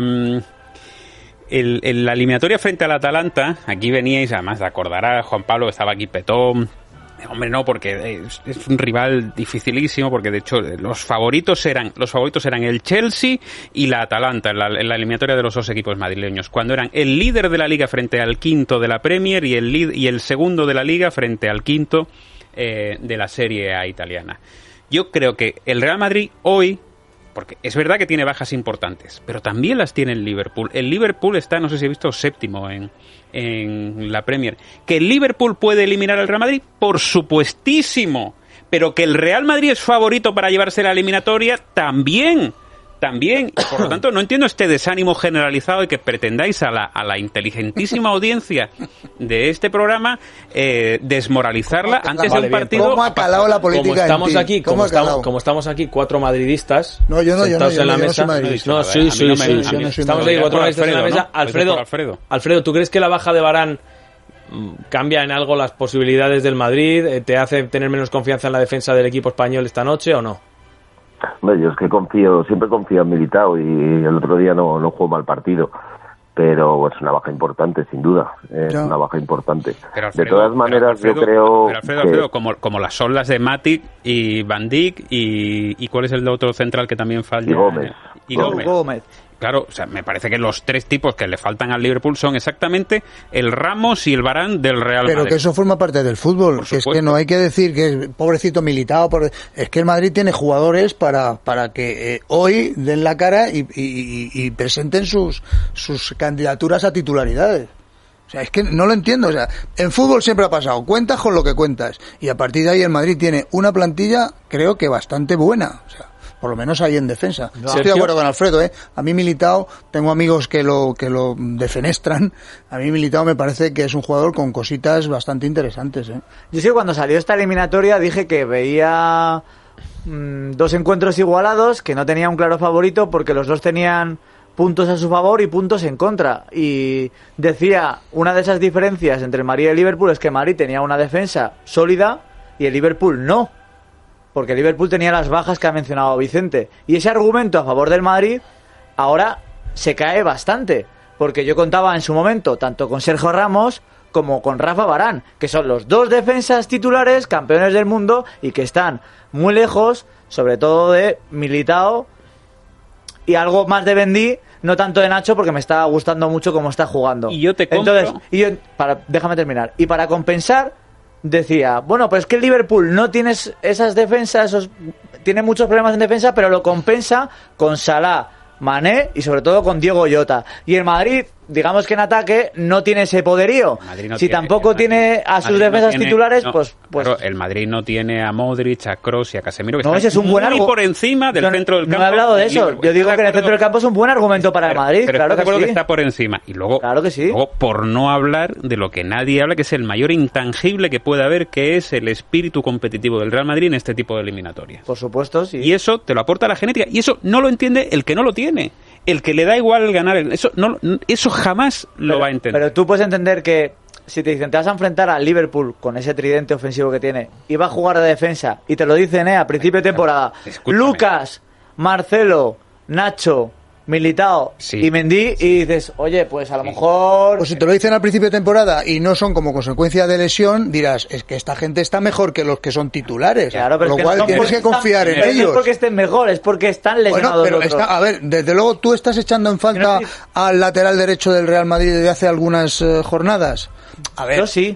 el, el- la eliminatoria frente al Atalanta, aquí veníais, además te acordarás, Juan Pablo, que estaba aquí petón. Hombre, no, porque es, es un rival dificilísimo, porque de hecho los favoritos eran los favoritos eran el Chelsea y la Atalanta en la, en la eliminatoria de los dos equipos madrileños, cuando eran el líder de la liga frente al quinto de la Premier y el, lid- y el segundo de la liga frente al quinto eh, de la Serie A italiana. Yo creo que el Real Madrid hoy, porque es verdad que tiene bajas importantes, pero también las tiene el Liverpool. El Liverpool está, no sé si he visto, séptimo en, en la Premier. ¿Que el Liverpool puede eliminar al Real Madrid? Por supuestísimo. Pero que el Real Madrid es favorito para llevarse la eliminatoria, también. También. Y por lo tanto, no entiendo este desánimo generalizado de que pretendáis a la, a la inteligentísima audiencia de este programa eh, desmoralizarla antes Vale, de un bien. partido. ¿Cómo ha calado la política Como estamos en ti? aquí, ¿Cómo como ha estamos, calado? como estamos aquí cuatro madridistas No, yo no, yo no, sentados yo en no, la yo no mesa. soy madridista. No, A sí, ver, a sí, mí no me- sí, a mí- sí. yo no soy Estamos madridista. aquí cuatro madridistas en la Alfredo, mesa. ¿no? Vais a por Alfredo, Alfredo. Alfredo, ¿tú crees que la baja de Varane mm, cambia en algo las posibilidades del Madrid? Eh, ¿Te hace tener menos confianza en la defensa del equipo español esta noche o no? Hombre, yo es que confío, siempre confío en Militao y el otro día no, no jugó mal partido. Pero es una baja importante, sin duda. Es Ya. una baja importante. Pero Alfredo, de todas maneras, pero Alfredo, yo creo pero Alfredo, que... Alfredo, como, como las son las de Matic y Van Dijk y, y ¿cuál es el otro central que también falla? Y Gómez. Y Gómez. Gómez. Gómez. Claro, o sea, me parece que los tres tipos que le faltan al Liverpool son exactamente el Ramos y el Varane del Real Pero Madrid. que eso forma parte del fútbol, Por que es que supuesto. no hay que decir que es pobrecito Militao, por- es que el Madrid tiene jugadores para para que eh, hoy den la cara y, y- y- y presenten sus sus candidaturas a titularidades. O sea, es que no lo entiendo. O sea, en fútbol siempre ha pasado, cuentas con lo que cuentas y a partir de ahí el Madrid tiene una plantilla, creo que bastante buena. O sea, por lo menos ahí en defensa. No. Estoy de acuerdo con Alfredo, ¿eh? A mí Militao, tengo amigos que lo que lo defenestran, a mí Militao me parece que es un jugador con cositas bastante interesantes, ¿eh? Yo sí, cuando salió esta eliminatoria dije que veía mmm, dos encuentros igualados, que no tenía un claro favorito porque los dos tenían puntos a su favor y puntos en contra. Y decía, una de esas diferencias entre el Madrid y el Liverpool es que el Madrid tenía una defensa sólida y el Liverpool no. Porque el Liverpool tenía las bajas que ha mencionado Vicente. Y ese argumento a favor del Madrid ahora se cae bastante. Porque yo contaba en su momento tanto con Sergio Ramos como con Rafa Varane, que son los dos defensas titulares campeones del mundo y que están muy lejos, sobre todo de Militao y algo más de Mendy, no tanto de Nacho, porque me está gustando mucho cómo está jugando. Y yo te compro. Entonces, y yo, para, déjame terminar. Y para compensar, decía, bueno, pues es que el Liverpool no tiene esas defensas, esos, tiene muchos problemas en defensa, pero lo compensa con Salah, Mané y sobre todo con Diego Jota. Y el Madrid, digamos que en ataque no tiene ese poderío. No si tiene, tampoco Madrid, tiene a sus Madrid defensas no tiene, titulares, no, pues, pues... Claro, el Madrid no tiene a Modric, a Kroos y a Casemiro, que no, ese es un buen muy argu- por encima del Yo centro del no campo. he hablado de eso. Yo digo que en el centro del campo es un buen argumento para el Madrid. Pero claro de acuerdo que que sí. está por encima. Y luego, claro que sí. luego, por no hablar de lo que nadie habla, que es el mayor intangible que puede haber, que es el espíritu competitivo del Real Madrid en este tipo de eliminatorias. Por supuesto, sí. Y eso te lo aporta la genética. Y eso no lo entiende el que no lo tiene. El que le da igual el ganar. Eso, no, eso jamás lo pero, va a entender. Pero tú puedes entender que si te dicen te vas a enfrentar al Liverpool con ese tridente ofensivo que tiene y va a jugar de defensa y te lo dicen eh, a principio de temporada, Escúchame. Lucas, Marcelo, Nacho, Militao Sí. y Mendy, y dices, oye, pues a lo mejor... Pues si te lo dicen al principio de temporada y no son como consecuencia de lesión, dirás, es que esta gente está mejor que los que son titulares. Claro, pero Con es lo que cual no tienes porque que confiar están, en no ellos. es porque estén mejor, es porque están lesionados. Bueno, pero los está, otros. a ver, desde luego tú estás echando en falta Pero sí. al lateral derecho del Real Madrid desde hace algunas eh, jornadas. A ver, Yo sí.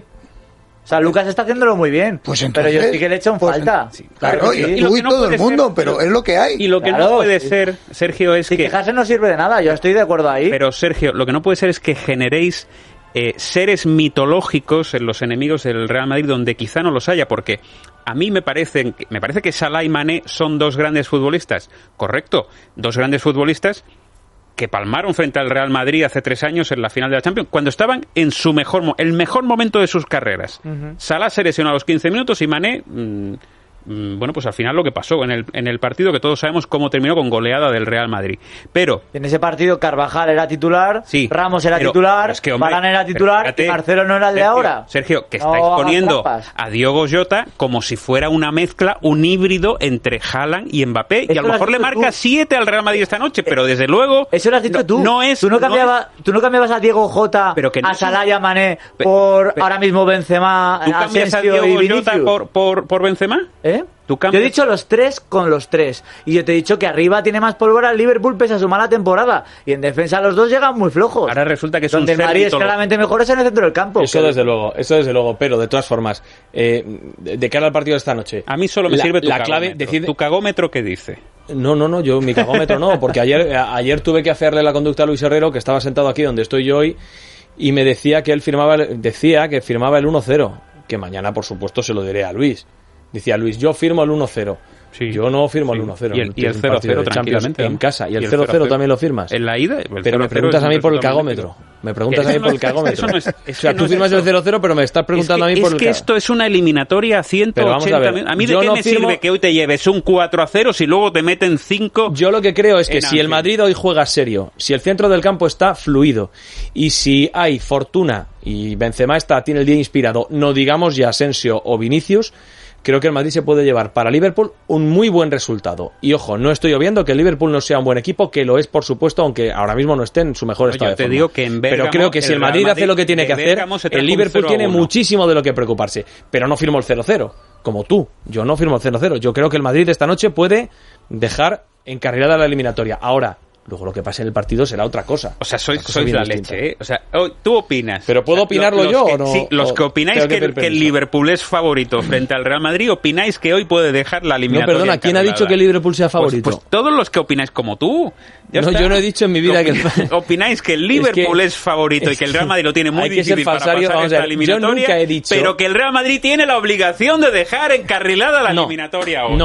O sea, Lucas está haciéndolo muy bien. Pues entonces, pero yo sí que le he hecho en pues, falta. sí, claro, sí. y, Y lo tú que y no todo puede el mundo, ser- pero es lo que hay. Y lo que Claro, no puede sí. ser, Sergio, es Si que... quejarse no sirve de nada, yo estoy de acuerdo ahí. Pero, Sergio, lo que no puede ser es que generéis eh, seres mitológicos en los enemigos del Real Madrid donde quizá no los haya, porque a mí me parece, me parece que Salah y Mané son dos grandes futbolistas. Correcto, dos grandes futbolistas que palmaron frente al Real Madrid hace tres años en la final de la Champions, cuando estaban en su mejor, mo- el mejor momento de sus carreras. Ujú. Salah se lesionó a los quince minutos y Mané, mmm, mmm, bueno, pues al final lo que pasó en el, en el partido, que todos sabemos cómo terminó, con goleada del Real Madrid. Pero En ese partido Carvajal era titular, Sí, Ramos era pero- titular, pero es que, hombre, Varane era pero titular espérate, y Marcelo no era el de Sergio, ahora. Sergio, que No estáis hagas poniendo trampas. a Diogo Jota como si fuera una mezcla, un híbrido entre Haaland y Mbappé, y Eso a lo lo has mejor le dicho marca tú. siete al Real Madrid esta noche, pero desde luego Eso lo has dicho no, tú. no es... ¿Tú no, no cambiabas, ¿Tú no cambiabas a Diego Jota, Pero que no a es- Salah y a Mané Pe- por pe- ahora mismo Benzema, ¿Tú cambias a Asensio y Diogo Vinicius? Jota por, por, por Benzema? ¿Eh? ¿Tú Yo cambias? he dicho los tres con los tres. Y yo te he dicho que arriba tiene más pólvora el Liverpool pese a su mala temporada. Y en defensa los dos llegan muy flojos. Ahora resulta que es Donde un el ser Madrid es mitológico. claramente mejor es en el centro del campo. Eso Que- desde luego, eso desde luego, pero de todas formas, eh, de de cara al partido de esta noche. A mí solo me la- sirve tu la cagómetro. clave, decide- ¿Tu cagómetro qué dice? No, no, no, yo mi cagómetro no, porque ayer, a- ayer tuve que hacerle la conducta a Luis Herrero, que estaba sentado aquí donde estoy yo hoy, y me decía que él firmaba, el- decía que firmaba el uno cero, que mañana por supuesto se lo diré a Luis. Decía Luis, yo firmo el uno cero. Sí. Yo no firmo Sí. el uno cero. Y el- y el cero cero tranquilamente, en ¿no? casa. Y el Y el cero cero cero cero también lo firmas. ¿En la ida? El Pero cero me cero preguntas es a un mí por el resultado muy cagómetro. nítido. Me preguntas Que a mí eso por no el es- cagómetro. eso no es- O eso sea, no tú es firmas eso. el cero cero, pero me estás preguntando es que, a mí por es el que ca- esto es una eliminatoria a ciento Pero vamos a ochenta ver, minutos. A mí de yo qué no me firmo- sirve que hoy te lleves un cuatro a cero si luego te meten cinco. Yo lo que creo es que en si el Anfield. Madrid hoy juega serio, si el centro del campo está fluido y si hay fortuna y Benzema está, tiene el día inspirado, no digamos ya Asensio o Vinicius, creo que el Madrid se puede llevar para Liverpool un muy buen resultado. Y ojo, no estoy obviando que el Liverpool no sea un buen equipo, que lo es por supuesto, aunque ahora mismo no esté en su mejor No, estado yo de te forma. digo que en Bérgamo, Pero creo que si el el Madrid, Real hace lo que tiene de que hacer, Bérgamo se trajo el un Liverpool cero a tiene uno. muchísimo de lo que preocuparse. Pero no firmo el cero cero, como tú. Yo no firmo el cero cero. Yo creo que el Madrid esta noche puede dejar encarrilada la eliminatoria. Ahora, luego lo que pase en el partido será otra cosa. O sea, sois, Una cosa sois bien la distinta. leche, ¿eh? O sea, oh, tú opinas. Pero ¿puedo O sea, opinarlo los yo que- o no? Sí, los O que opináis tengo que que, pedir que el permiso? Liverpool es favorito frente al Real Madrid, opináis que hoy puede dejar la No, eliminatoria. perdona, ¿quién ha encarrilada? dicho que el Liverpool sea Pues- favorito? Pues, todos los que opináis como tú. Ya No, está. yo no he dicho en mi vida que el- Opi- Opináis que el Liverpool es, favorito y que el Real Madrid lo tiene muy hay que ser difícil para falsario, pasar vamos a esta ver, yo eliminatoria, nunca he dicho- pero que el Real Madrid tiene la obligación de dejar encarrilada la No, eliminatoria hoy. No,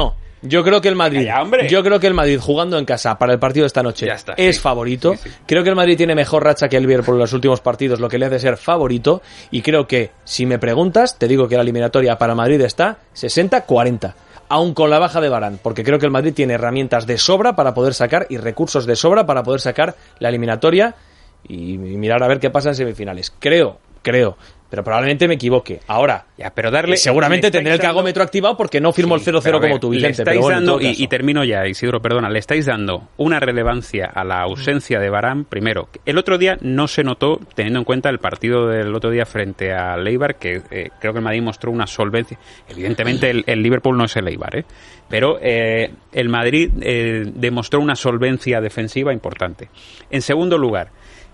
Yo creo que el Madrid, Calla, hombre. yo creo que el Madrid jugando en casa para el partido de esta noche Ya está, es sí. favorito. Sí, sí. Creo que el Madrid tiene mejor racha que el Liverpool en los últimos partidos, lo que le hace ser favorito. Y creo que, si me preguntas, te digo que la eliminatoria para Madrid está sesenta cuarenta. Aún con la baja de Varane, porque creo que el Madrid tiene herramientas de sobra para poder sacar y recursos de sobra para poder sacar la eliminatoria y, y mirar a ver qué pasa en semifinales. Creo, creo, pero probablemente me equivoque. Ahora, ya, pero darle, seguramente tendré el cagómetro activado porque no firmo Sí, el cero cero pero a como ver, tú, le Vicente. estáis Pero bueno, en dando, todo y, caso. y termino ya, Isidro, perdona, le estáis dando una relevancia a la ausencia de Varane. Primero, el otro día no se notó, teniendo en cuenta el partido del otro día frente a Eibar, que eh, creo que el Madrid mostró una solvencia. Evidentemente el, el Liverpool no es el Eibar, ¿eh? pero eh, el Madrid eh, demostró una solvencia defensiva importante. En segundo lugar,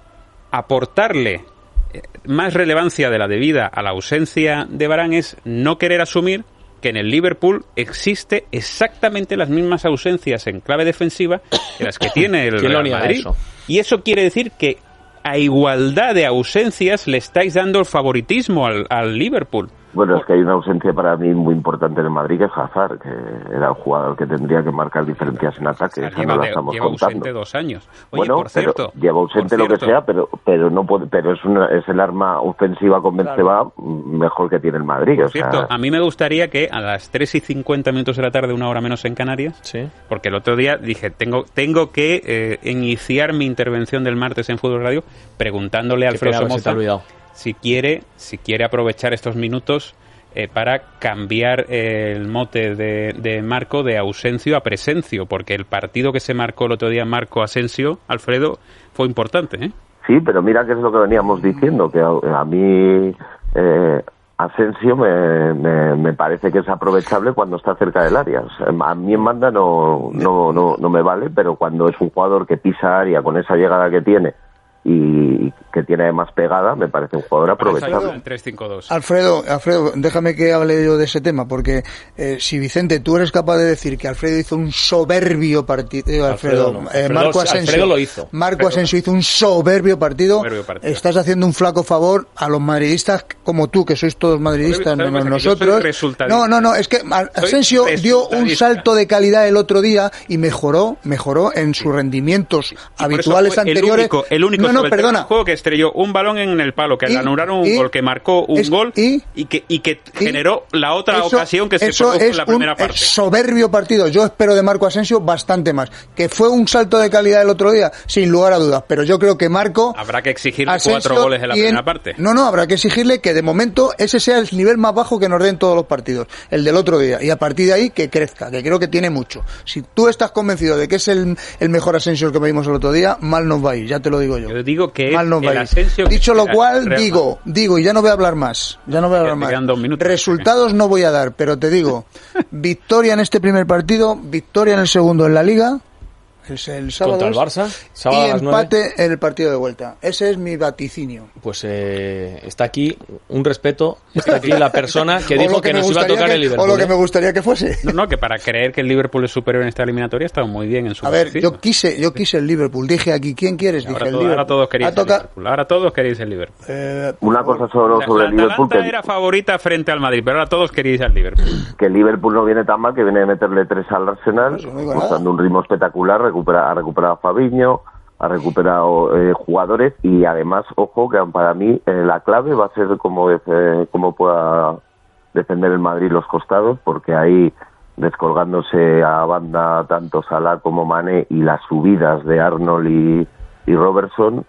aportarle más relevancia de la debida a la ausencia de Varane es no querer asumir que en el Liverpool existe exactamente las mismas ausencias en clave defensiva que las que tiene el ¿Quién lo Real niega Madrid. eso? Y eso quiere decir que a igualdad de ausencias le estáis dando el favoritismo al, al Liverpool. Bueno, es que hay una ausencia para mí muy importante en el Madrid, que es Hazard, que era el jugador que tendría que marcar diferencias en ataque. Esa Lleva, no la de, estamos lleva contando. ausente dos años. Oye, Bueno, por cierto, pero lleva ausente por lo que cierto. sea, pero pero no puede, pero es una, es el arma ofensiva con Benzema mejor que tiene el Madrid. Por o sea, cierto, a mí me gustaría que a las tres y cincuenta minutos de la tarde, una hora menos en Canarias, Sí. porque el otro día dije, tengo tengo que eh, iniciar mi intervención del martes en Fútbol Radio preguntándole a Qué Alfredo pena que se te ha Somoza olvidado. si quiere, si quiere aprovechar estos minutos eh, para cambiar eh, el mote de, de Marco de Ausencio a Presencio, porque el partido que se marcó el otro día Marco Asensio, Alfredo, fue importante, ¿eh? sí, pero mira que es lo que veníamos diciendo, que a, a mí eh, Asensio me, me, me parece que es aprovechable cuando está cerca del área. O sea, a mí en banda no, no, no, no me vale, pero cuando es un jugador que pisa área con esa llegada que tiene y que tiene además pegada, me parece un jugador aprovechable. tres cinco dos. Alfredo, Alfredo, déjame que hable yo de ese tema, porque eh, si Vicente, tú eres capaz de decir que Alfredo hizo un soberbio partido, Alfredo, Alfredo no. eh, Alfredo- Marco Asensio, Alfredo lo hizo. Marco Pero- Asensio hizo un soberbio partido, Soberbio partido. estás haciendo un flaco favor a los madridistas como tú, que sois todos madridistas, ¿Sabes menos qué pasa? Que yo soy nosotros. resultadista. No, no, no, es que Ar- Soy Asensio dio un resultadista. salto de calidad el otro día y mejoró, mejoró en sus rendimientos Y por eso habituales fue anteriores. El único, el único no, no, sobre el terreno perdona. del juego que estrelló un balón en el palo, que Y- le anularon un y- gol, que marcó un es- gol y- y, que, y que y- generó la otra Eso- ocasión que se eso produjo es en la primera un parte. soberbio partido. Yo espero de Marco Asensio bastante más. Que fue un salto de calidad el otro día, sin lugar a dudas. Pero yo creo que Marco... Habrá que exigirle Asensio cuatro goles en la y en- primera parte. No, no, habrá que exigirle que de momento ese sea el nivel más bajo que nos den todos los partidos. El del otro día. Y a partir de ahí que crezca, que creo que tiene mucho. Si tú estás convencido de que es el, el mejor Asensio que vimos el otro día, mal nos va a ir, ya te lo digo yo. Yo digo que Mal nos es va el a ir. Asensio que Dicho lo espera cual, Real digo, digo, y ya no voy a hablar más. Ya no voy a hablar Te más. quedan dos minutos. Resultados no voy a dar, pero te digo, victoria en este primer partido, victoria en el segundo en la Liga, es el sábado. Contra el Barça, sábado y a las nueve. empate en el partido de vuelta. Ese es mi vaticinio. Pues eh, está aquí un respeto, está aquí la persona que O dijo lo que me nos iba a gustaría tocar que- el Liverpool. O lo que ¿eh? me gustaría que fuese. No, no, que para creer que el Liverpool es superior en esta eliminatoria está muy bien en su A ver, vaticinio. yo quise, yo quise el Liverpool. Dije aquí, ¿quién quieres? Dije Ahora, el todo- Liverpool. ahora todos queréis Ha el toca- Liverpool. Ahora todos queréis el Liverpool. eh, Una cosa solo La- sobre la el Liverpool, Atalanta que, era favorita frente al Madrid, pero ahora todos queréis al Liverpool. que el Liverpool no viene tan mal, que viene de meterle tres al Arsenal, Eso no digo mostrando un ritmo espectacular, recupera, ha recuperado a Fabinho, ha recuperado eh, jugadores y además, ojo, que para mí eh, la clave va a ser cómo, def- cómo pueda defender el Madrid los costados, porque ahí descolgándose a banda tanto Salah como Mané y las subidas de Arnold y, y Robertson,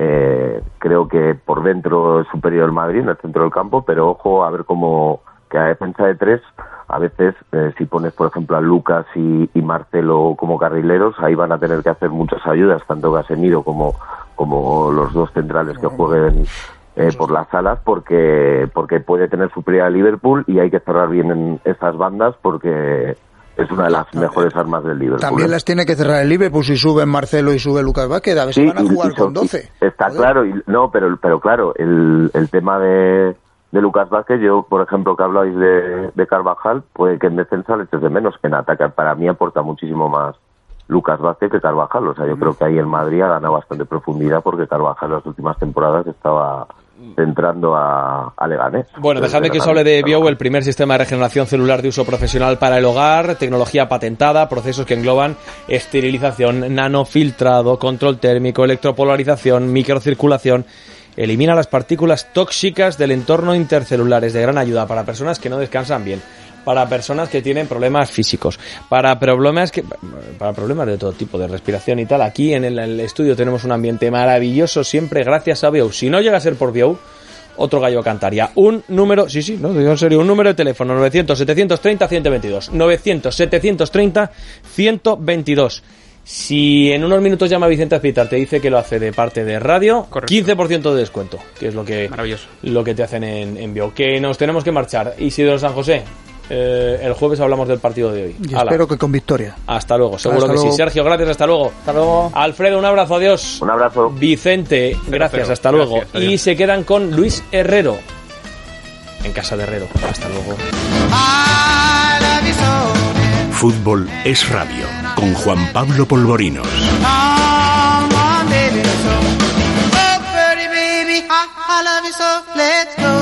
eh, creo que por dentro es superior el Madrid en el centro del campo, pero ojo a ver cómo que a defensa de tres a veces eh, si pones por ejemplo a Lucas y, y Marcelo como carrileros, ahí van a tener que hacer muchas ayudas, tanto Casemiro como como los dos centrales que jueguen eh, por las alas, porque porque puede tener superioridad a Liverpool y hay que cerrar bien en esas bandas porque es una de las mejores armas del Liverpool. También ¿eh? las tiene que cerrar el Liverpool si suben Marcelo y sube Lucas Vázquez. A ver si van a y- jugar y son- con doce. y está Joder. claro, y, no, pero pero claro, el, el tema de, de Lucas Vázquez, yo, por ejemplo, que habláis de, de Carvajal, puede que en defensa le eches de menos. En ataque, para mí, aporta muchísimo más Lucas Vázquez que Carvajal. O sea, yo creo que ahí el Madrid ha ganado bastante profundidad porque Carvajal en las últimas temporadas estaba entrando a, a Leganés. Bueno, dejadme que os hable de Biou, el primer sistema de regeneración celular de uso profesional para el hogar, tecnología patentada, procesos que engloban esterilización, nanofiltrado, control térmico, electropolarización, microcirculación. Elimina las partículas tóxicas del entorno intercelular. Es de gran ayuda para personas que no descansan bien, para personas que tienen problemas físicos, para problemas que para problemas de todo tipo, de respiración y tal. Aquí en el, el estudio tenemos un ambiente maravilloso, siempre gracias a Biou. Si no llega a ser por Biou, otro gallo cantaría. Un número, sí, sí, no, digo en serio, un número de teléfono, novecientos, setecientos treinta, ciento veintidós. novecientos, setecientos treinta, ciento veintidós. Si en unos minutos llama Vicente Azpeitar, te dice que lo hace de parte de radio, correcto, quince por ciento de descuento, que es lo que, lo que te hacen en, en Biou. Que nos tenemos que marchar. Isidro San José, eh, el jueves hablamos del partido de hoy. Y espero que con victoria. Hasta luego, seguro hasta que luego. sí. Sergio, gracias, hasta luego. Hasta luego. Alfredo, un abrazo, adiós. Un abrazo. Vicente, gracias, Pero, hasta luego. gracias, adiós. Y se quedan con Luis Herrero, en casa de Herrero. Hasta luego. Fútbol es radio, con Juan Pablo Polvorinos. I love you so, let's go.